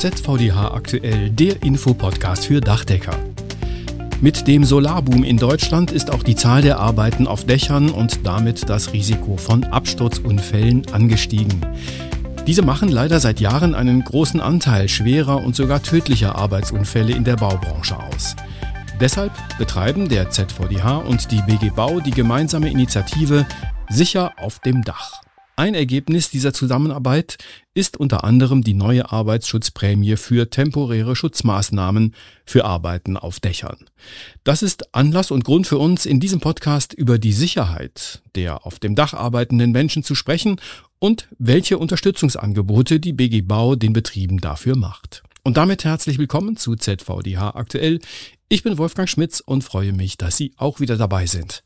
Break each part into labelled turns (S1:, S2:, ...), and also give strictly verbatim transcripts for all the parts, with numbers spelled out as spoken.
S1: Z V D H aktuell, der Infopodcast für Dachdecker. Mit dem Solarboom in Deutschland ist auch die Zahl der Arbeiten auf Dächern und damit das Risiko von Absturzunfällen angestiegen. Diese machen leider seit Jahren einen großen Anteil schwerer und sogar tödlicher Arbeitsunfälle in der Baubranche aus. Deshalb betreiben der Z V D H und die B G Bau die gemeinsame Initiative Sicher auf dem Dach. Ein Ergebnis dieser Zusammenarbeit ist unter anderem die neue Arbeitsschutzprämie für temporäre Schutzmaßnahmen für Arbeiten auf Dächern. Das ist Anlass und Grund für uns, in diesem Podcast über die Sicherheit der auf dem Dach arbeitenden Menschen zu sprechen und welche Unterstützungsangebote die B G Bau den Betrieben dafür macht. Und damit herzlich willkommen zu Z V D H aktuell. Ich bin Wolfgang Schmitz und freue mich, dass Sie auch wieder dabei sind.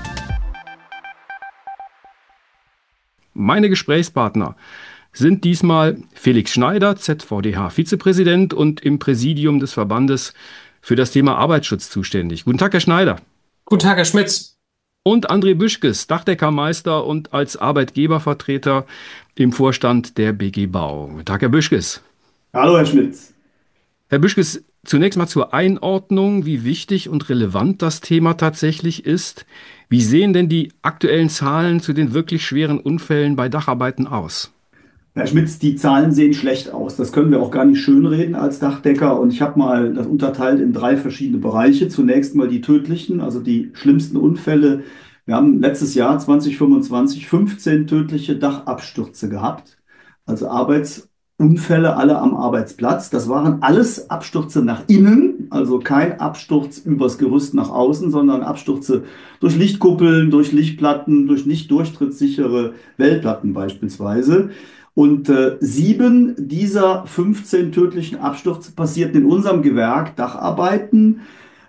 S1: Meine Gesprächspartner sind diesmal Felix Schneider, Z V D H-Vizepräsident und im Präsidium des Verbandes für das Thema Arbeitsschutz zuständig. Guten Tag, Herr Schneider.
S2: Guten Tag, Herr Schmitz.
S1: Und André Büschkes, Dachdeckermeister und als Arbeitgebervertreter im Vorstand der B G Bau. Guten Tag, Herr Büschkes.
S3: Hallo, Herr Schmitz.
S1: Herr Büschkes, zunächst mal zur Einordnung, wie wichtig und relevant das Thema tatsächlich ist. Wie sehen denn die aktuellen Zahlen zu den wirklich schweren Unfällen bei Dacharbeiten aus?
S3: Herr Schmitz, die Zahlen sehen schlecht aus. Das können wir auch gar nicht schönreden als Dachdecker. Und ich habe mal das unterteilt in drei verschiedene Bereiche. Zunächst mal die tödlichen, also die schlimmsten Unfälle. Wir haben letztes Jahr zwanzig fünfundzwanzig fünfzehn tödliche Dachabstürze gehabt. Also Arbeitsunfälle, alle am Arbeitsplatz. Das waren alles Abstürze nach innen, also kein Absturz übers Gerüst nach außen, sondern Abstürze durch Lichtkuppeln, durch Lichtplatten, durch nicht durchtrittssichere Wellplatten beispielsweise. Und äh, sieben dieser fünfzehn tödlichen Abstürze passierten in unserem Gewerk Dacharbeiten.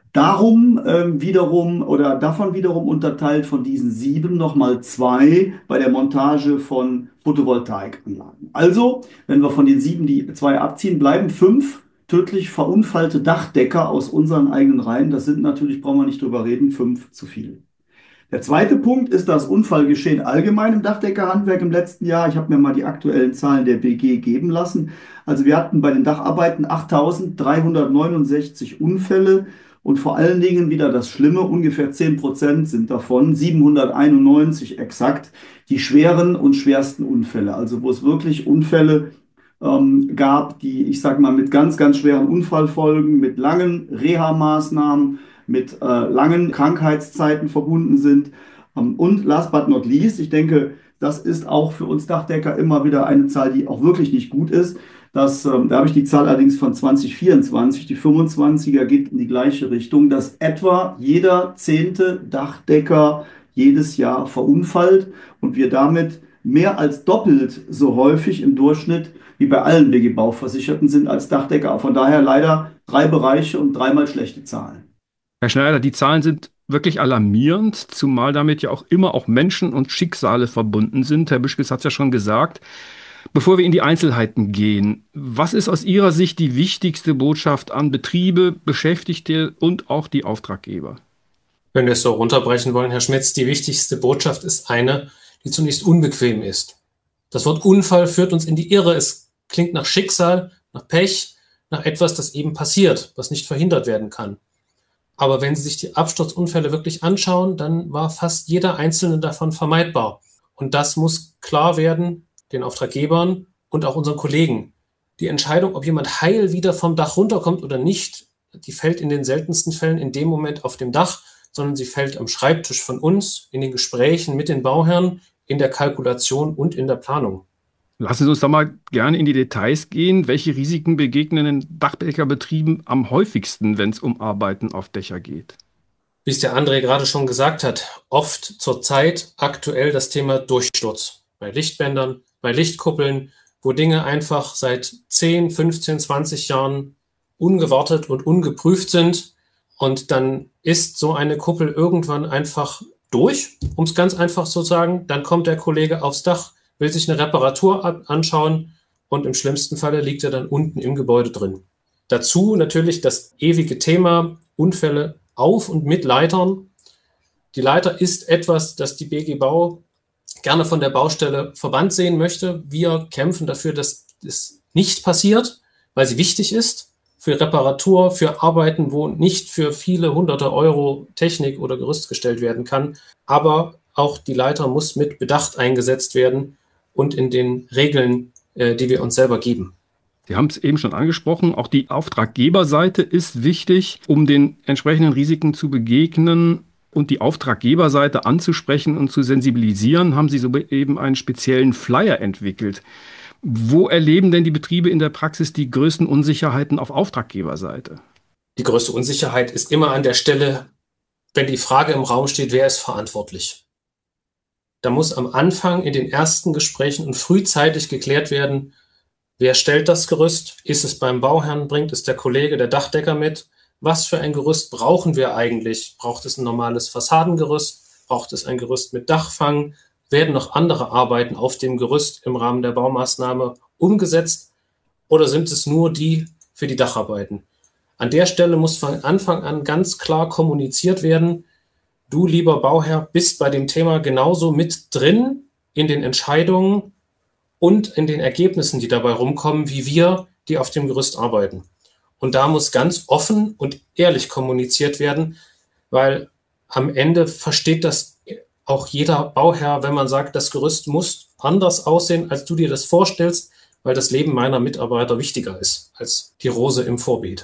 S3: Darum ähm, wiederum oder davon wiederum unterteilt von diesen sieben nochmal zwei bei der Montage von Photovoltaikanlagen. Also, wenn wir von den sieben die zwei abziehen, bleiben fünf tödlich verunfallte Dachdecker aus unseren eigenen Reihen. Das sind natürlich, brauchen wir nicht drüber reden, fünf zu viel. Der zweite Punkt ist das Unfallgeschehen allgemein im Dachdeckerhandwerk im letzten Jahr. Ich habe mir mal die aktuellen Zahlen der B G geben lassen. Also wir hatten bei den Dacharbeiten achttausenddreihundertneunundsechzig Unfälle und vor allen Dingen wieder das Schlimme, ungefähr zehn Prozent sind davon, siebenhunderteinundneunzig exakt, die schweren und schwersten Unfälle. Also wo es wirklich Unfälle ähm, gab, die, ich sage mal, mit ganz, ganz schweren Unfallfolgen, mit langen Reha-Maßnahmen, mit äh, langen Krankheitszeiten verbunden sind. Ähm, und last but not least, ich denke, das ist auch für uns Dachdecker immer wieder eine Zahl, die auch wirklich nicht gut ist. Das, ähm, da habe ich die Zahl allerdings von zwanzig vierundzwanzig, die fünfundzwanziger geht in die gleiche Richtung, dass etwa jeder zehnte Dachdecker jedes Jahr verunfallt und wir damit mehr als doppelt so häufig im Durchschnitt wie bei allen B G Bau-Versicherten sind als Dachdecker. Von daher leider drei Bereiche und dreimal schlechte Zahlen.
S1: Herr Schneider, die Zahlen sind wirklich alarmierend, zumal damit ja auch immer auch Menschen und Schicksale verbunden sind. Herr Büschkes hat es ja schon gesagt. Bevor wir in die Einzelheiten gehen, was ist aus Ihrer Sicht die wichtigste Botschaft an Betriebe, Beschäftigte und auch die Auftraggeber?
S2: Wenn wir es so runterbrechen wollen, Herr Schmitz, die wichtigste Botschaft ist eine, die zunächst unbequem ist. Das Wort Unfall führt uns in die Irre. Es klingt nach Schicksal, nach Pech, nach etwas, das eben passiert, was nicht verhindert werden kann. Aber wenn Sie sich die Absturzunfälle wirklich anschauen, dann war fast jeder einzelne davon vermeidbar. Und das muss klar werden den Auftraggebern und auch unseren Kollegen. Die Entscheidung, ob jemand heil wieder vom Dach runterkommt oder nicht, die fällt in den seltensten Fällen in dem Moment auf dem Dach, sondern sie fällt am Schreibtisch von uns, in den Gesprächen mit den Bauherren, in der Kalkulation und in der Planung.
S1: Lassen Sie uns da mal gerne in die Details gehen. Welche Risiken begegnen den Dachdeckerbetrieben am häufigsten, wenn es um Arbeiten auf Dächer geht?
S2: Wie es der André gerade schon gesagt hat, oft zurzeit aktuell das Thema Durchsturz. Bei Lichtbändern, bei Lichtkuppeln, wo Dinge einfach seit zehn, fünfzehn, zwanzig Jahren ungewartet und ungeprüft sind. Und dann ist so eine Kuppel irgendwann einfach durch, um es ganz einfach zu sagen. Dann kommt der Kollege aufs Dach, will sich eine Reparatur anschauen und im schlimmsten Falle liegt er dann unten im Gebäude drin. Dazu natürlich das ewige Thema Unfälle auf und mit Leitern. Die Leiter ist etwas, das die B G Bau gerne von der Baustelle verbannt sehen möchte. Wir kämpfen dafür, dass es nicht passiert, weil sie wichtig ist für Reparatur, für Arbeiten, wo nicht für viele hunderte Euro Technik oder Gerüst gestellt werden kann. Aber auch die Leiter muss mit Bedacht eingesetzt werden und in den Regeln, äh, die wir uns selber geben.
S1: Sie haben es eben schon angesprochen, auch die Auftraggeberseite ist wichtig, um den entsprechenden Risiken zu begegnen und die Auftraggeberseite anzusprechen und zu sensibilisieren, haben Sie so eben einen speziellen Flyer entwickelt. Wo erleben denn die Betriebe in der Praxis die größten Unsicherheiten auf Auftraggeberseite?
S2: Die größte Unsicherheit ist immer an der Stelle, wenn die Frage im Raum steht, wer ist verantwortlich? Da muss am Anfang in den ersten Gesprächen und frühzeitig geklärt werden, wer stellt das Gerüst? Ist es beim Bauherrn? Bringt es der Kollege, der Dachdecker mit? Was für ein Gerüst brauchen wir eigentlich? Braucht es ein normales Fassadengerüst? Braucht es ein Gerüst mit Dachfang? Werden noch andere Arbeiten auf dem Gerüst im Rahmen der Baumaßnahme umgesetzt? Oder sind es nur die für die Dacharbeiten? An der Stelle muss von Anfang an ganz klar kommuniziert werden, du, lieber Bauherr, bist bei dem Thema genauso mit drin in den Entscheidungen und in den Ergebnissen, die dabei rumkommen, wie wir, die auf dem Gerüst arbeiten. Und da muss ganz offen und ehrlich kommuniziert werden, weil am Ende versteht das auch jeder Bauherr, wenn man sagt, das Gerüst muss anders aussehen, als du dir das vorstellst, weil das Leben meiner Mitarbeiter wichtiger ist als die Rose im Vorbeet.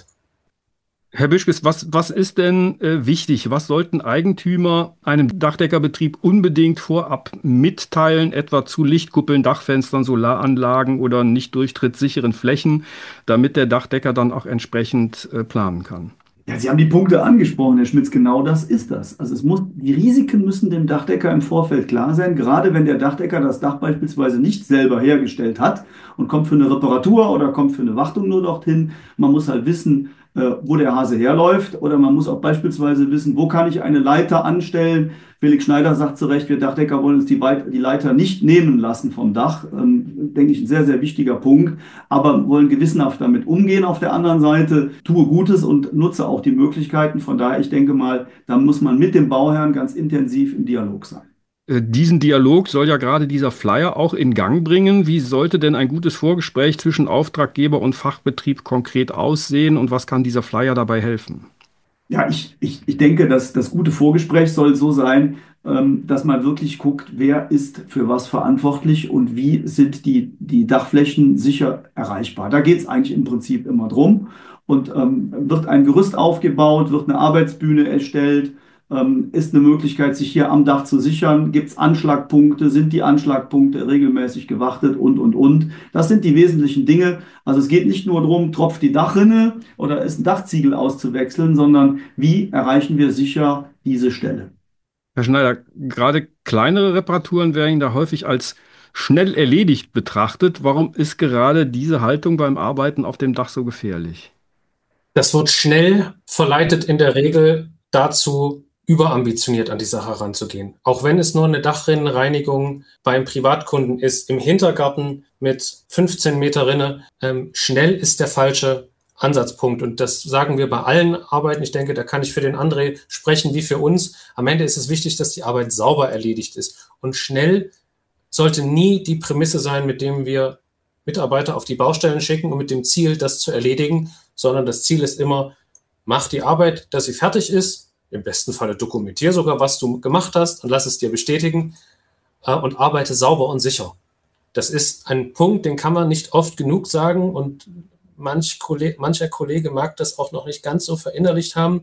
S1: Herr Bischkes, was, was ist denn äh, wichtig? Was sollten Eigentümer einem Dachdeckerbetrieb unbedingt vorab mitteilen, etwa zu Lichtkuppeln, Dachfenstern, Solaranlagen oder nicht durchtrittsicheren Flächen, damit der Dachdecker dann auch entsprechend äh, planen kann?
S3: Ja, Sie haben die Punkte angesprochen, Herr Schmitz, genau das ist das. Also es muss, die Risiken müssen dem Dachdecker im Vorfeld klar sein, gerade wenn der Dachdecker das Dach beispielsweise nicht selber hergestellt hat und kommt für eine Reparatur oder kommt für eine Wartung nur dorthin. Man muss halt wissen, äh, wo der Hase herläuft, oder man muss auch beispielsweise wissen, wo kann ich eine Leiter anstellen. Felix Schneider sagt zu Recht, wir Dachdecker wollen uns die, die Leiter nicht nehmen lassen vom Dach. Ähm, denke ich, ein sehr, sehr wichtiger Punkt. Aber wollen gewissenhaft damit umgehen auf der anderen Seite. Tue Gutes und nutze auch die Möglichkeiten. Von daher, ich denke mal, da muss man mit dem Bauherrn ganz intensiv im Dialog sein.
S1: Diesen Dialog soll ja gerade dieser Flyer auch in Gang bringen. Wie sollte denn ein gutes Vorgespräch zwischen Auftraggeber und Fachbetrieb konkret aussehen und was kann dieser Flyer dabei helfen?
S3: Ja, ich, ich, ich denke, dass das gute Vorgespräch soll so sein, ähm, dass man wirklich guckt, wer ist für was verantwortlich und wie sind die, die Dachflächen sicher erreichbar. Da geht es eigentlich im Prinzip immer drum. Und ähm, wird ein Gerüst aufgebaut, wird eine Arbeitsbühne erstellt, ähm, ist eine Möglichkeit, sich hier am Dach zu sichern, gibt es Anschlagpunkte, sind die Anschlagpunkte regelmäßig gewartet und, und, und. Das sind die wesentlichen Dinge. Also es geht nicht nur darum, tropft die Dachrinne oder ist ein Dachziegel auszuwechseln, sondern wie erreichen wir sicher diese Stelle.
S1: Herr Schneider, gerade kleinere Reparaturen werden da häufig als schnell erledigt betrachtet. Warum ist gerade diese Haltung beim Arbeiten auf dem Dach so gefährlich?
S2: Das wird schnell verleitet in der Regel dazu, überambitioniert an die Sache heranzugehen. Auch wenn es nur eine Dachrinnenreinigung beim Privatkunden ist, im Hintergarten mit fünfzehn Meter Rinne, ähm, schnell ist der falsche Ansatzpunkt. Und das sagen wir bei allen Arbeiten. Ich denke, da kann ich für den André sprechen wie für uns. Am Ende ist es wichtig, dass die Arbeit sauber erledigt ist. Und schnell sollte nie die Prämisse sein, mit dem wir Mitarbeiter auf die Baustellen schicken und mit dem Ziel, das zu erledigen, sondern das Ziel ist immer, mach die Arbeit, dass sie fertig ist. Im besten Falle dokumentier sogar, was du gemacht hast und lass es dir bestätigen äh, und arbeite sauber und sicher. Das ist ein Punkt, den kann man nicht oft genug sagen und manch Kollege, mancher Kollege mag das auch noch nicht ganz so verinnerlicht haben.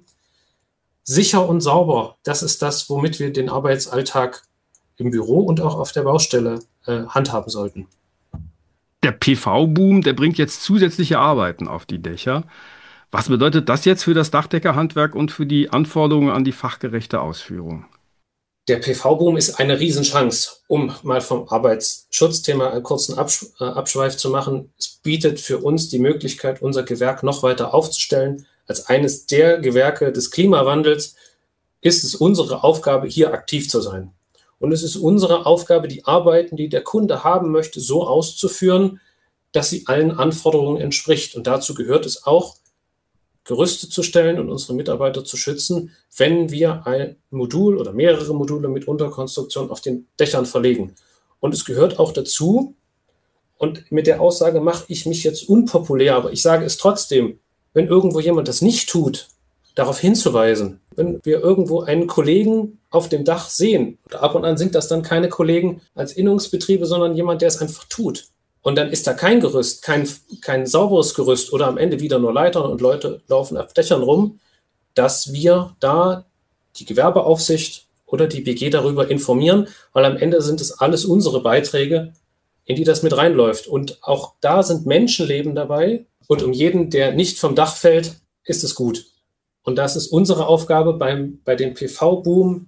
S2: Sicher und sauber, das ist das, womit wir den Arbeitsalltag im Büro und auch auf der Baustelle äh, handhaben sollten.
S1: Der P V-Boom, der bringt jetzt zusätzliche Arbeiten auf die Dächer. Was bedeutet das jetzt für das Dachdeckerhandwerk und für die Anforderungen an die fachgerechte Ausführung?
S2: Der P V-Boom ist eine Riesenchance, um mal vom Arbeitsschutzthema einen kurzen Absch- äh, Abschweif zu machen. Es bietet für uns die Möglichkeit, unser Gewerk noch weiter aufzustellen. Als eines der Gewerke des Klimawandels ist es unsere Aufgabe, hier aktiv zu sein. Und es ist unsere Aufgabe, die Arbeiten, die der Kunde haben möchte, so auszuführen, dass sie allen Anforderungen entspricht. Und dazu gehört es auch, Gerüste zu stellen und unsere Mitarbeiter zu schützen, wenn wir ein Modul oder mehrere Module mit Unterkonstruktion auf den Dächern verlegen. Und es gehört auch dazu, Und mit der Aussage mache ich mich jetzt unpopulär, aber ich sage es trotzdem, wenn irgendwo jemand das nicht tut, darauf hinzuweisen. Wenn wir irgendwo einen Kollegen auf dem Dach sehen, ab und an sind das dann keine Kollegen als Innungsbetriebe, sondern jemand, der es einfach tut. Und dann ist da kein Gerüst, kein, kein sauberes Gerüst oder am Ende wieder nur Leitern und Leute laufen auf Dächern rum, dass wir da die Gewerbeaufsicht oder die B G darüber informieren, weil am Ende sind es alles unsere Beiträge, in die das mit reinläuft. Und auch da sind Menschenleben dabei. Und um jeden, der nicht vom Dach fällt, ist es gut. Und das ist unsere Aufgabe beim, bei dem P V-Boom,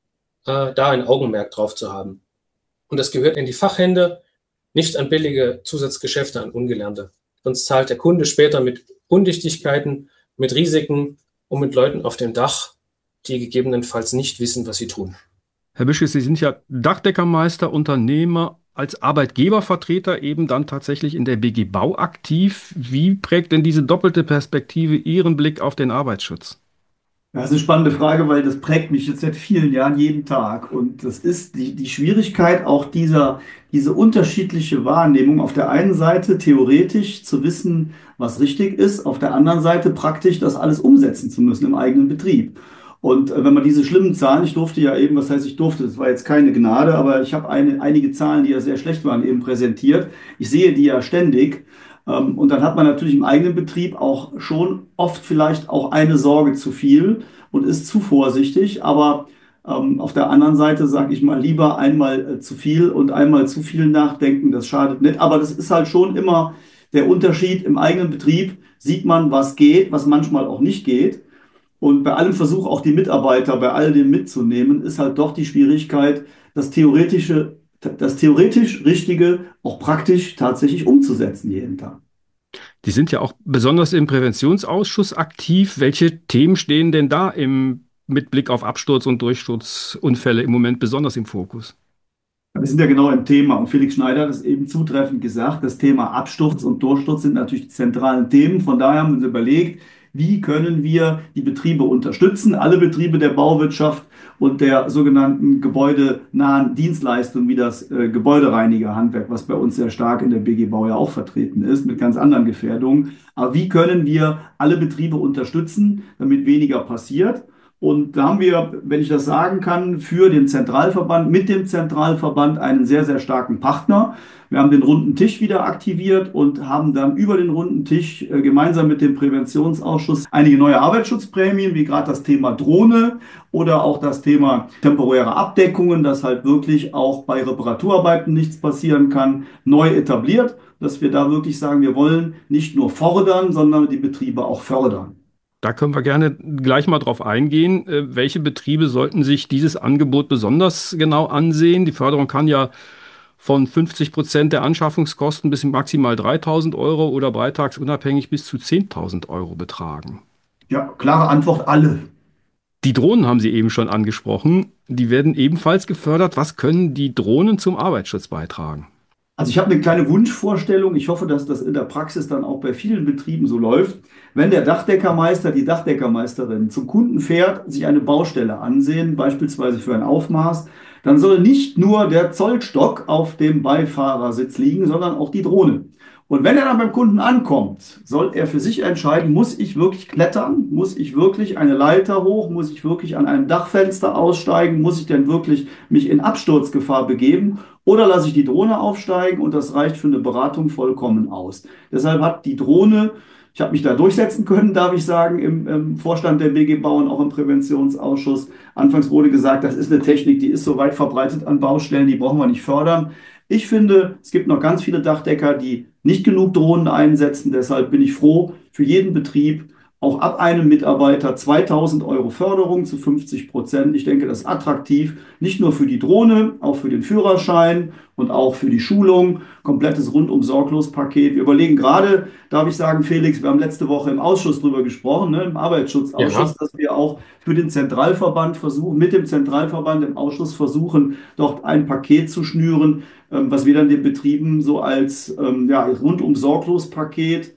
S2: äh, da ein Augenmerk drauf zu haben. Und das gehört in die Fachhände, nicht an billige Zusatzgeschäfte, an Ungelernte. Sonst zahlt der Kunde später mit Undichtigkeiten, mit Risiken und mit Leuten auf dem Dach, die gegebenenfalls nicht wissen, was sie tun.
S1: Herr Bischke, Sie sind ja Dachdeckermeister, Unternehmer, als Arbeitgebervertreter eben dann tatsächlich in der B G Bau aktiv. Wie prägt denn diese doppelte Perspektive Ihren Blick auf den Arbeitsschutz?
S3: Das ist eine spannende Frage, weil das prägt mich jetzt seit vielen Jahren jeden Tag. Und das ist die, die Schwierigkeit auch dieser, diese unterschiedliche Wahrnehmung. Auf der einen Seite theoretisch zu wissen, was richtig ist, auf der anderen Seite praktisch das alles umsetzen zu müssen im eigenen Betrieb. Und äh, wenn man diese schlimmen Zahlen, ich durfte ja eben, was heißt ich durfte, das war jetzt keine Gnade, aber ich habe eine, einige Zahlen, die ja sehr schlecht waren, eben präsentiert. Ich sehe die ja ständig. Ähm, und dann hat man natürlich im eigenen Betrieb auch schon oft vielleicht auch eine Sorge zu viel und ist zu vorsichtig. Aber ähm, auf der anderen Seite sage ich mal lieber einmal äh, zu viel und einmal zu viel nachdenken. Das schadet nicht. Aber das ist halt schon immer der Unterschied. Im eigenen Betrieb sieht man, was geht, was manchmal auch nicht geht. Und bei allem Versuch, auch die Mitarbeiter bei all dem mitzunehmen, ist halt doch die Schwierigkeit, das theoretische, das theoretisch Richtige auch praktisch tatsächlich umzusetzen jeden Tag.
S1: Die sind ja auch besonders im Präventionsausschuss aktiv. Welche Themen stehen denn da im, mit Blick auf Absturz- und Durchsturzunfälle im Moment besonders im Fokus?
S3: Wir sind ja genau im Thema und Felix Schneider hat es eben zutreffend gesagt, das Thema Absturz und Durchsturz sind natürlich die zentralen Themen. Von daher haben wir uns überlegt, wie können wir die Betriebe unterstützen, alle Betriebe der Bauwirtschaft und der sogenannten gebäudenahen Dienstleistungen wie das äh, Gebäudereinigerhandwerk, was bei uns sehr stark in der B G Bau ja auch vertreten ist, mit ganz anderen Gefährdungen. Aber wie können wir alle Betriebe unterstützen, damit weniger passiert? Und da haben wir, wenn ich das sagen kann, für den Zentralverband, mit dem Zentralverband einen sehr, sehr starken Partner. Wir haben den runden Tisch wieder aktiviert und haben dann über den runden Tisch äh, gemeinsam mit dem Präventionsausschuss einige neue Arbeitschutzprämien, wie gerade das Thema Drohne oder auch das Thema temporäre Abdeckungen, dass halt wirklich auch bei Reparaturarbeiten nichts passieren kann, neu etabliert, dass wir da wirklich sagen, wir wollen nicht nur fordern, sondern die Betriebe auch fördern.
S1: Da können wir gerne gleich mal drauf eingehen. Äh, welche Betriebe sollten sich dieses Angebot besonders genau ansehen? Die Förderung kann ja von fünfzig Prozent der Anschaffungskosten bis maximal dreitausend Euro oder beitragsunabhängig bis zu zehntausend Euro betragen.
S3: Ja, klare Antwort, alle.
S1: Die Drohnen haben Sie eben schon angesprochen. Die werden ebenfalls gefördert. Was können die Drohnen zum Arbeitsschutz beitragen?
S3: Also ich habe eine kleine Wunschvorstellung. Ich hoffe, dass das in der Praxis dann auch bei vielen Betrieben so läuft. Wenn der Dachdeckermeister, die Dachdeckermeisterin zum Kunden fährt, sich eine Baustelle ansehen, beispielsweise für ein Aufmaß, dann soll nicht nur der Zollstock auf dem Beifahrersitz liegen, sondern auch die Drohne. Und wenn er dann beim Kunden ankommt, soll er für sich entscheiden, muss ich wirklich klettern? Muss ich wirklich eine Leiter hoch? Muss ich wirklich an einem Dachfenster aussteigen? Muss ich denn wirklich mich in Absturzgefahr begeben? Oder lasse ich die Drohne aufsteigen und das reicht für eine Beratung vollkommen aus. Deshalb hat die Drohne, ich habe mich da durchsetzen können, darf ich sagen, im, im Vorstand der B G Bau und auch im Präventionsausschuss. Anfangs wurde gesagt, das ist eine Technik, die ist so weit verbreitet an Baustellen, die brauchen wir nicht fördern. Ich finde, es gibt noch ganz viele Dachdecker, die nicht genug Drohnen einsetzen. Deshalb bin ich froh für jeden Betrieb, auch ab einem Mitarbeiter zweitausend Euro Förderung zu fünfzig Prozent. Ich denke, das ist attraktiv, nicht nur für die Drohne, auch für den Führerschein und auch für die Schulung. Komplettes Rundum-Sorglos-Paket. Wir überlegen gerade, darf ich sagen, Felix, wir haben letzte Woche im Ausschuss drüber gesprochen, ne, im Arbeitsschutzausschuss, ja, dass wir auch für den Zentralverband versuchen, mit dem Zentralverband im Ausschuss versuchen, dort ein Paket zu schnüren, ähm, was wir dann den Betrieben so als ähm, ja, Rundum-Sorglos-Paket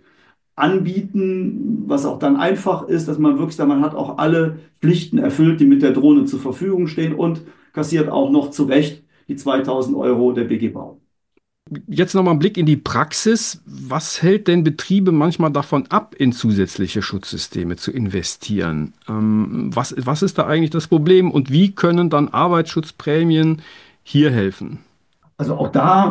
S3: anbieten, was auch dann einfach ist, dass man wirklich sagt, man hat auch alle Pflichten erfüllt, die mit der Drohne zur Verfügung stehen und kassiert auch noch zu Recht die zweitausend Euro der B G Bau.
S1: Jetzt nochmal ein Blick in die Praxis. Was hält denn Betriebe manchmal davon ab, in zusätzliche Schutzsysteme zu investieren? Ähm, was, was ist da eigentlich das Problem und wie können dann Arbeitsschutzprämien hier helfen?
S3: Also auch da,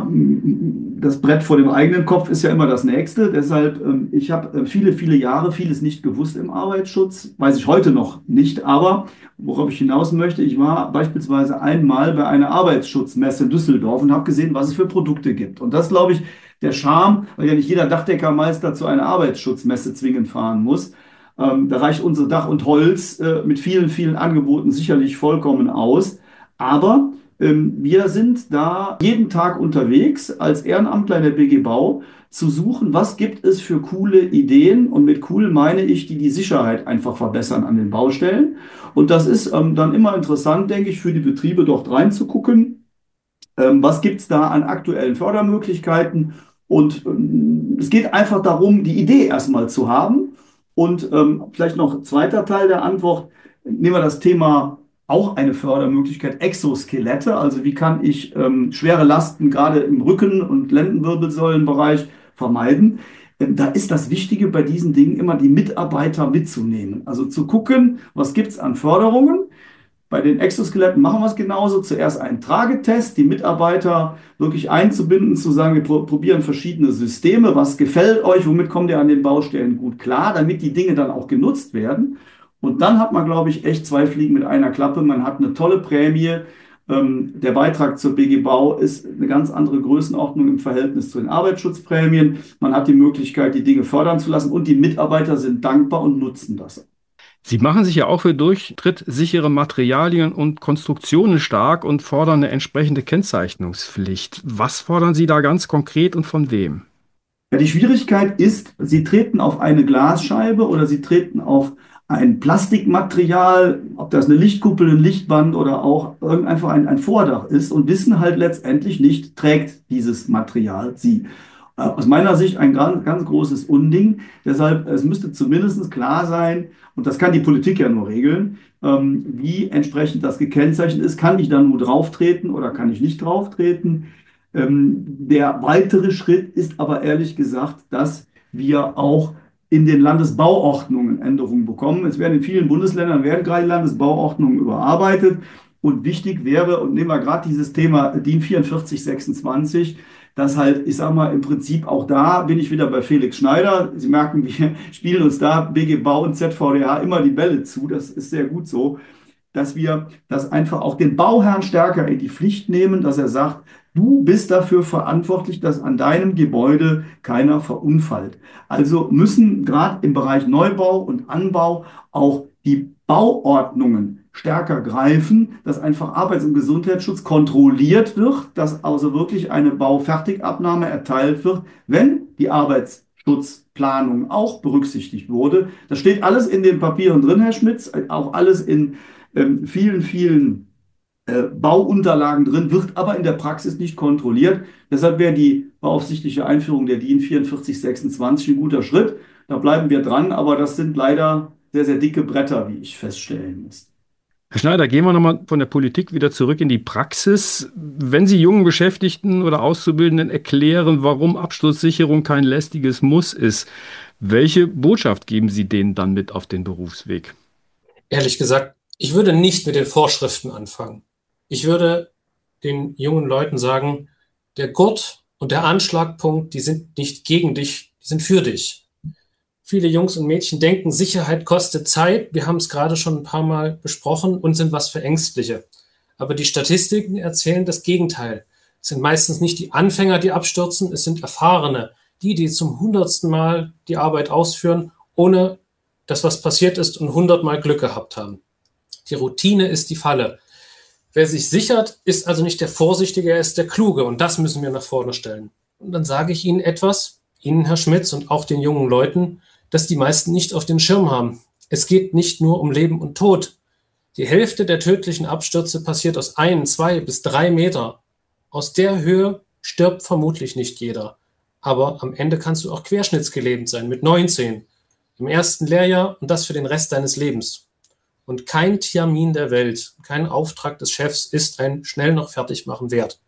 S3: m, das Brett vor dem eigenen Kopf ist ja immer das nächste. Deshalb, ähm, ich habe äh, viele, viele Jahre vieles nicht gewusst im Arbeitsschutz. Weiß ich heute noch nicht. Aber worauf ich hinaus möchte, ich war beispielsweise einmal bei einer Arbeitsschutzmesse in Düsseldorf und habe gesehen, was es für Produkte gibt. Und das, glaube ich, der Charme, weil ja nicht jeder Dachdeckermeister zu einer Arbeitsschutzmesse zwingend fahren muss. Ähm, da reicht unsere Dach und Holz äh, mit vielen, vielen Angeboten sicherlich vollkommen aus. Aber ähm, wir sind da jeden Tag unterwegs als Ehrenamtler in der B G Bau zu suchen, was gibt es für coole Ideen. Und mit cool meine ich, die die Sicherheit einfach verbessern an den Baustellen. Und das ist ähm, dann immer interessant, denke ich, für die Betriebe dort reinzugucken. Ähm, was gibt es da an aktuellen Fördermöglichkeiten? Und ähm, es geht einfach darum, die Idee erstmal zu haben. Und ähm, vielleicht noch zweiter Teil der Antwort, nehmen wir das Thema auch eine Fördermöglichkeit, Exoskelette. Also wie kann ich ähm, schwere Lasten gerade im Rücken- und Lendenwirbelsäulenbereich vermeiden? Ähm, da ist das Wichtige bei diesen Dingen immer, die Mitarbeiter mitzunehmen. Also zu gucken, was gibt es an Förderungen. Bei den Exoskeletten machen wir es genauso. Zuerst einen Tragetest, die Mitarbeiter wirklich einzubinden, zu sagen, wir pro probieren verschiedene Systeme. Was gefällt euch? Womit kommt ihr an den Baustellen gut klar, damit die Dinge dann auch genutzt werden? Und dann hat man, glaube ich, echt zwei Fliegen mit einer Klappe. Man hat eine tolle Prämie. Ähm, der Beitrag zur B G Bau ist eine ganz andere Größenordnung im Verhältnis zu den Arbeitsschutzprämien. Man hat die Möglichkeit, die Dinge fördern zu lassen und die Mitarbeiter sind dankbar und nutzen das.
S1: Sie machen sich ja auch für durchtrittsichere Materialien und Konstruktionen stark und fordern eine entsprechende Kennzeichnungspflicht. Was fordern Sie da ganz konkret und von wem?
S3: Ja, die Schwierigkeit ist, Sie treten auf eine Glasscheibe oder Sie treten auf ein Plastikmaterial, ob das eine Lichtkuppel, ein Lichtband oder auch irgend einfach ein, ein Vordach ist und wissen halt letztendlich nicht, trägt dieses Material Sie. Äh, Aus meiner Sicht ein ganz, ganz großes Unding. Deshalb, es müsste zumindest klar sein, und das kann die Politik ja nur regeln, ähm, wie entsprechend das gekennzeichnet ist. Kann ich da nur drauftreten oder kann ich nicht drauftreten? Ähm, der weitere Schritt ist aber ehrlich gesagt, dass wir auch in den Landesbauordnungen Änderungen bekommen. Es werden in vielen Bundesländern werden gerade Landesbauordnungen überarbeitet. Und wichtig wäre, und nehmen wir gerade dieses Thema DIN vierundvierzig sechsundzwanzig, dass halt, ich sage mal, im Prinzip auch da bin ich wieder bei Felix Schneider. Sie merken, wir spielen uns da B G Bau und Z V D H immer die Bälle zu. Das ist sehr gut so, dass wir das einfach auch den Bauherrn stärker in die Pflicht nehmen, dass er sagt, du bist dafür verantwortlich, dass an deinem Gebäude keiner verunfallt. Also müssen gerade im Bereich Neubau und Anbau auch die Bauordnungen stärker greifen, dass einfach Arbeits- und Gesundheitsschutz kontrolliert wird, dass also wirklich eine Baufertigabnahme erteilt wird, wenn die Arbeitsschutzplanung auch berücksichtigt wurde. Das steht alles in den Papieren drin, Herr Schmitz, auch alles in ähm, vielen, vielen äh, Bauunterlagen drin, wird aber in der Praxis nicht kontrolliert. Deshalb wäre die beaufsichtliche Einführung der DIN vierundvierzig sechsundzwanzig ein guter Schritt. Da bleiben wir dran, aber das sind leider sehr, sehr dicke Bretter, wie ich feststellen muss.
S1: Herr Schneider, gehen wir nochmal von der Politik wieder zurück in die Praxis. Wenn Sie jungen Beschäftigten oder Auszubildenden erklären, warum Absturzsicherung kein lästiges Muss ist, welche Botschaft geben Sie denen dann mit auf den Berufsweg?
S2: Ehrlich gesagt, ich würde nicht mit den Vorschriften anfangen. Ich würde den jungen Leuten sagen, der Gurt und der Anschlagpunkt, die sind nicht gegen dich, die sind für dich. Viele Jungs und Mädchen denken, Sicherheit kostet Zeit. Wir haben es gerade schon ein paar Mal besprochen und sind was für Ängstliche. Aber die Statistiken erzählen das Gegenteil. Es sind meistens nicht die Anfänger, die abstürzen, es sind Erfahrene, die, die zum hundertsten Mal die Arbeit ausführen, ohne dass was passiert ist und hundertmal Glück gehabt haben. Die Routine ist die Falle. Wer sich sichert, ist also nicht der Vorsichtige, er ist der Kluge. Und das müssen wir nach vorne stellen. Und dann sage ich Ihnen etwas, Ihnen, Herr Schmitz, und auch den jungen Leuten, dass die meisten nicht auf den Schirm haben. Es geht nicht nur um Leben und Tod. Die Hälfte der tödlichen Abstürze passiert aus ein, zwei bis drei Meter. Aus der Höhe stirbt vermutlich nicht jeder. Aber am Ende kannst du auch querschnittsgelähmt sein mit neunzehn. Im ersten Lehrjahr und das für den Rest deines Lebens. Und kein Termin der Welt, kein Auftrag des Chefs ist ein schnell noch fertig machen wert.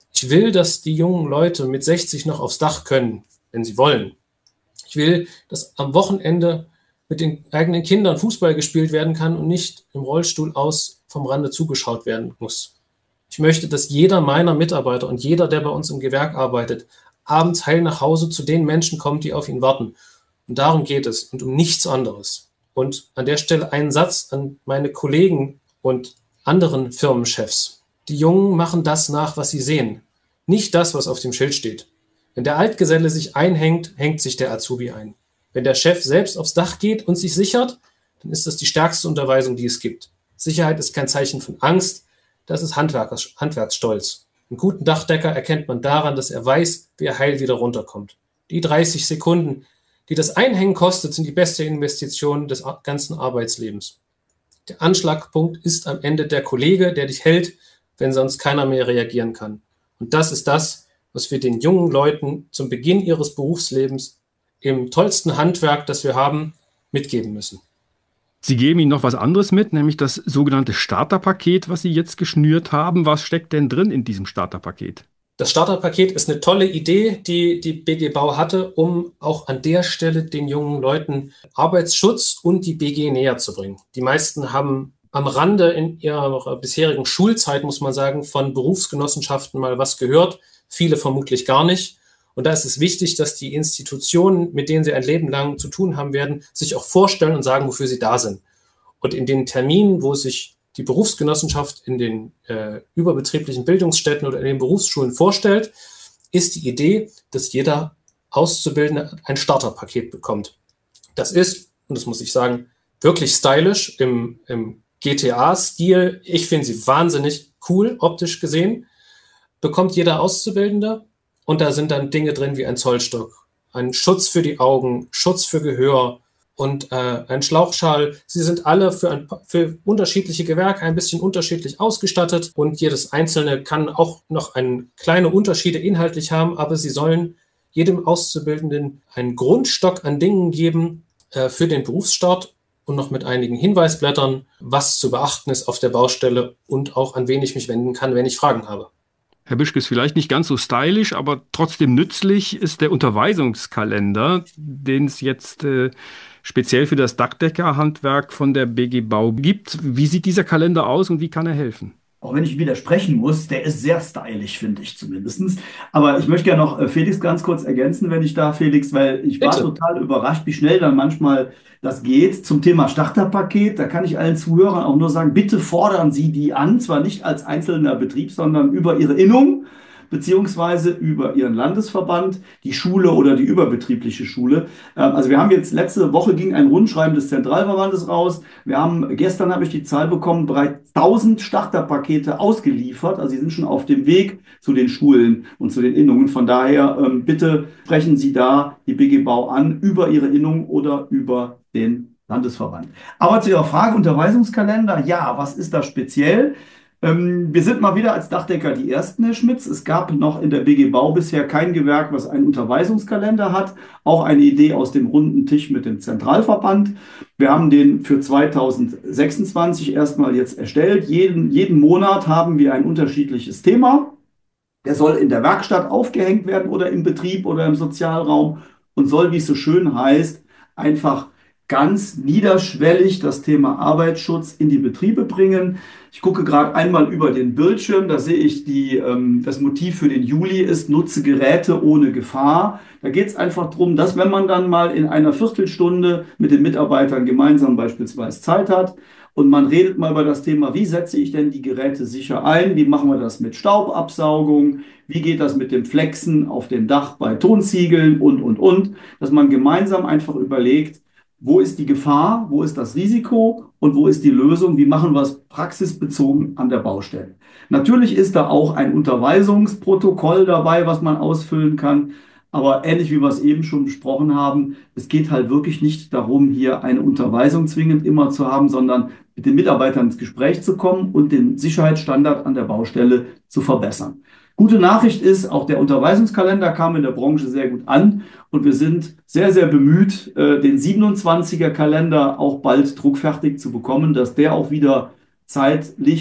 S2: Ich will, dass die jungen Leute mit sechzig noch aufs Dach können, wenn sie wollen. Ich will, dass am Wochenende mit den eigenen Kindern Fußball gespielt werden kann und nicht im Rollstuhl aus vom Rande zugeschaut werden muss. Ich möchte, dass jeder meiner Mitarbeiter und jeder, der bei uns im Gewerk arbeitet, abends heil nach Hause zu den Menschen kommt, die auf ihn warten. Und darum geht es und um nichts anderes. Und an der Stelle einen Satz an meine Kollegen und anderen Firmenchefs. Die Jungen machen das nach, was sie sehen, nicht das, was auf dem Schild steht. Wenn der Altgeselle sich einhängt, hängt sich der Azubi ein. Wenn der Chef selbst aufs Dach geht und sich sichert, dann ist das die stärkste Unterweisung, die es gibt. Sicherheit ist kein Zeichen von Angst, das ist Handwerkers, Handwerksstolz. Einen guten Dachdecker erkennt man daran, dass er weiß, wie er heil wieder runterkommt. Die dreißig Sekunden, die das Einhängen kostet, sind die beste Investition des ganzen Arbeitslebens. Der Anschlagpunkt ist am Ende der Kollege, der dich hält, wenn sonst keiner mehr reagieren kann. Und das ist das, was wir den jungen Leuten zum Beginn ihres Berufslebens im tollsten Handwerk, das wir haben, mitgeben müssen.
S1: Sie geben Ihnen noch was anderes mit, nämlich das sogenannte Starterpaket, was Sie jetzt geschnürt haben. Was steckt denn drin in diesem Starterpaket?
S2: Das Starterpaket ist eine tolle Idee, die die B G Bau hatte, um auch an der Stelle den jungen Leuten Arbeitsschutz und die B G näher zu bringen. Die meisten haben am Rande in ihrer bisherigen Schulzeit, muss man sagen, von Berufsgenossenschaften mal was gehört, viele vermutlich gar nicht. Und da ist es wichtig, dass die Institutionen, mit denen sie ein Leben lang zu tun haben werden, sich auch vorstellen und sagen, wofür sie da sind. Und in den Terminen, wo sich die Berufsgenossenschaft in den äh, überbetrieblichen Bildungsstätten oder in den Berufsschulen vorstellt, ist die Idee, dass jeder Auszubildende ein Starterpaket bekommt. Das ist, und das muss ich sagen, wirklich stylisch im, im G T A-Stil. Ich finde sie wahnsinnig cool, optisch gesehen. Bekommt jeder Auszubildende. Und da sind dann Dinge drin wie ein Zollstock, ein Schutz für die Augen, Schutz für Gehör und äh, ein Schlauchschal. Sie sind alle für, ein, für unterschiedliche Gewerke ein bisschen unterschiedlich ausgestattet und jedes einzelne kann auch noch ein, kleine Unterschiede inhaltlich haben, aber sie sollen jedem Auszubildenden einen Grundstock an Dingen geben äh, für den Berufsstart und noch mit einigen Hinweisblättern, was zu beachten ist auf der Baustelle und auch an wen ich mich wenden kann, wenn ich Fragen habe.
S1: Herr Bischke, ist vielleicht nicht ganz so stylisch, aber trotzdem nützlich ist der Unterweisungskalender, den es jetzt äh, speziell für das Dachdeckerhandwerk von der B G Bau gibt. Wie sieht dieser Kalender aus und wie kann er helfen?
S3: Auch wenn ich widersprechen muss, der ist sehr stylisch, finde ich zumindest. Aber ich möchte gerne noch äh, Felix ganz kurz ergänzen, wenn ich darf, Felix, weil ich war
S2: Bitte.
S3: total überrascht, wie schnell dann manchmal das geht. Zum Thema Starterpaket, da kann ich allen Zuhörern auch nur sagen, bitte fordern Sie die an, zwar nicht als einzelner Betrieb, sondern über Ihre Innung, beziehungsweise über Ihren Landesverband, die Schule oder die überbetriebliche Schule. Ähm, Also wir haben jetzt, letzte Woche ging ein Rundschreiben des Zentralverbandes raus. Wir haben, gestern habe ich die Zahl bekommen, bereits tausend Starterpakete ausgeliefert. Also sie sind schon auf dem Weg zu den Schulen und zu den Innungen. Von daher ähm, bitte sprechen Sie da die B G Bau an, über Ihre Innung oder über den Landesverband. Aber zu Ihrer Frage, Unterweisungskalender, ja, was ist da speziell? Ähm, wir sind mal wieder als Dachdecker die Ersten, Herr Schmitz. Es gab noch in der B G Bau bisher kein Gewerk, was einen Unterweisungskalender hat. Auch eine Idee aus dem runden Tisch mit dem Zentralverband. Wir haben den für zweitausendsechsundzwanzig erstmal jetzt erstellt. Jeden, jeden Monat haben wir ein unterschiedliches Thema. Der soll in der Werkstatt aufgehängt werden oder im Betrieb oder im Sozialraum und soll, wie es so schön heißt, einfach ganz niederschwellig das Thema Arbeitsschutz in die Betriebe bringen. Ich gucke gerade einmal über den Bildschirm, da sehe ich, die, ähm, das Motiv für den Juli ist, nutze Geräte ohne Gefahr. Da geht es einfach darum, dass wenn man dann mal in einer Viertelstunde mit den Mitarbeitern gemeinsam beispielsweise Zeit hat und man redet mal über das Thema, wie setze ich denn die Geräte sicher ein, wie machen wir das mit Staubabsaugung, wie geht das mit dem Flexen auf dem Dach bei Tonziegeln und, und, und, dass man gemeinsam einfach überlegt, wo ist die Gefahr, wo ist das Risiko und wo ist die Lösung, wie machen wir es praxisbezogen an der Baustelle. Natürlich ist da auch ein Unterweisungsprotokoll dabei, was man ausfüllen kann, aber ähnlich wie wir es eben schon besprochen haben, es geht halt wirklich nicht darum, hier eine Unterweisung zwingend immer zu haben, sondern mit den Mitarbeitern ins Gespräch zu kommen und den Sicherheitsstandard an der Baustelle zu verbessern. Gute Nachricht ist, auch der Unterweisungskalender kam in der Branche sehr gut an und wir sind sehr, sehr bemüht, den siebenundzwanziger Kalender auch bald druckfertig zu bekommen, dass der auch wieder zeitlich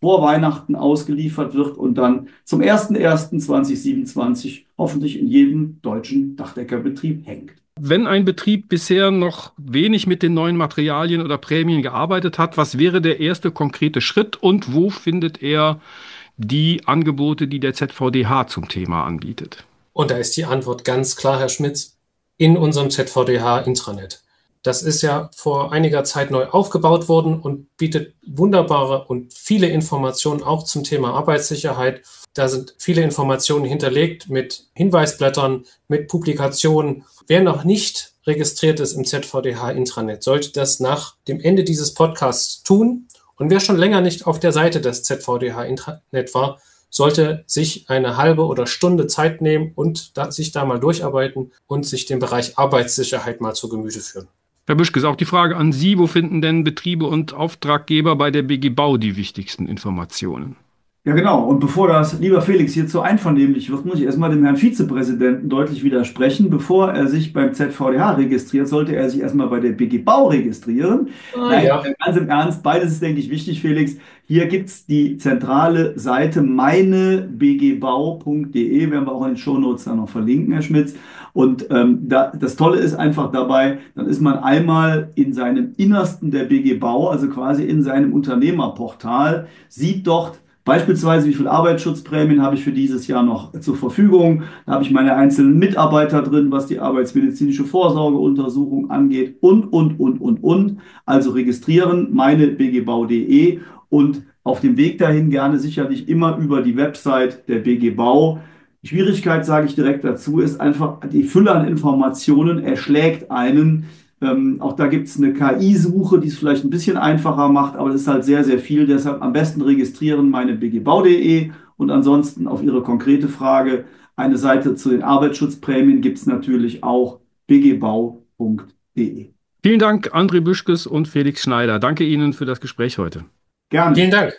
S3: vor Weihnachten ausgeliefert wird und dann zum ersten ersten zweitausendsiebenundzwanzig hoffentlich in jedem deutschen Dachdeckerbetrieb hängt.
S1: Wenn ein Betrieb bisher noch wenig mit den neuen Materialien oder Prämien gearbeitet hat, was wäre der erste konkrete Schritt und wo findet er die Angebote, die der Z V D H zum Thema anbietet?
S2: Und da ist die Antwort ganz klar, Herr Schmitz, in unserem Z V D H-Intranet. Das ist ja vor einiger Zeit neu aufgebaut worden und bietet wunderbare und viele Informationen auch zum Thema Arbeitssicherheit. Da sind viele Informationen hinterlegt mit Hinweisblättern, mit Publikationen. Wer noch nicht registriert ist im Z V D H-Intranet, sollte das nach dem Ende dieses Podcasts tun. Und wer schon länger nicht auf der Seite des Z V D H-Intranet war, sollte sich eine halbe oder Stunde Zeit nehmen und da, sich da mal durcharbeiten und sich den Bereich Arbeitssicherheit mal zu Gemüte führen.
S1: Herr Büschkes, auch die Frage an Sie, wo finden denn Betriebe und Auftraggeber bei der B G Bau die wichtigsten Informationen?
S3: Ja, genau. Und bevor das, lieber Felix, hier zu einvernehmlich wird, muss ich erstmal dem Herrn Vizepräsidenten deutlich widersprechen. Bevor er sich beim Z V D H registriert, sollte er sich erstmal bei der B G Bau registrieren. Ah, Nein, ja. Ganz im Ernst, beides ist, denke ich, wichtig, Felix. Hier gibt's die zentrale Seite meine b g bau punkt d e, werden wir auch in den Shownotes dann noch verlinken, Herr Schmitz. Und ähm, da, das Tolle ist einfach dabei, dann ist man einmal in seinem Innersten der B G Bau, also quasi in seinem Unternehmerportal, sieht dort beispielsweise, wie viele Arbeitsschutzprämien habe ich für dieses Jahr noch zur Verfügung. Da habe ich meine einzelnen Mitarbeiter drin, was die arbeitsmedizinische Vorsorgeuntersuchung angeht und, und, und, und, und. Also registrieren, meine b g bau punkt d e und auf dem Weg dahin gerne sicherlich immer über die Website der B G Bau. Die Schwierigkeit, sage ich direkt dazu, ist einfach, die Fülle an Informationen erschlägt einen. Ähm, auch da gibt es eine K I-Suche, die es vielleicht ein bisschen einfacher macht, aber es ist halt sehr, sehr viel. Deshalb am besten registrieren meine b g bau punkt d e und ansonsten auf Ihre konkrete Frage eine Seite zu den Arbeitsschutzprämien gibt es natürlich auch b g bau punkt d e.
S1: Vielen Dank, André Büschkes und Felix Schneider. Danke Ihnen für das Gespräch heute.
S3: Gerne.
S2: Vielen Dank.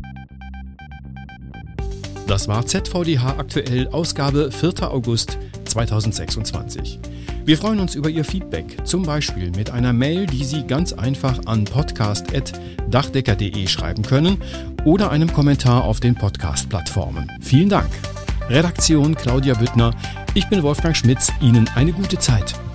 S1: Das war Z V D H aktuell, Ausgabe vierter August zweitausendsechsundzwanzig. Wir freuen uns über Ihr Feedback, zum Beispiel mit einer Mail, die Sie ganz einfach an podcast punkt dachdecker punkt d e schreiben können oder einem Kommentar auf den Podcast-Plattformen. Vielen Dank. Redaktion Claudia Büttner. Ich bin Wolfgang Schmitz. Ihnen eine gute Zeit.